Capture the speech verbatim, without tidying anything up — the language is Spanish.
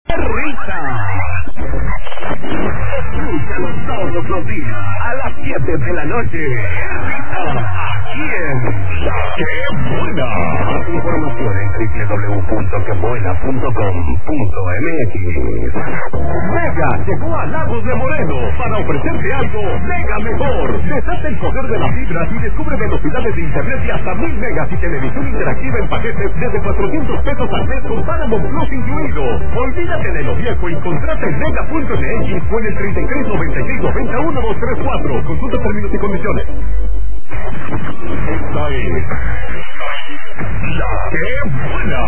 Risa. Escúchalo todos los días a las siete de la noche. Risa, aquí en La Que Buena. Más información en doble u doble u doble u punto que buena punto com punto m x. Mega llegó a Lagos de Moreno para ofrecerte algo mega mejor. Deshazte el poder de las fibras y descubre velocidades de internet de hasta mil megas y televisión interactiva en paquetes desde cuatrocientos pesos al mes con Paramount Plus incluido. Olvídate de lo viejo y contrata en mega punto m x o en el treinta y tres noventa y seis noventa uno dos tres cuatro. Consulta términos y condiciones. Esta es La Que Buena.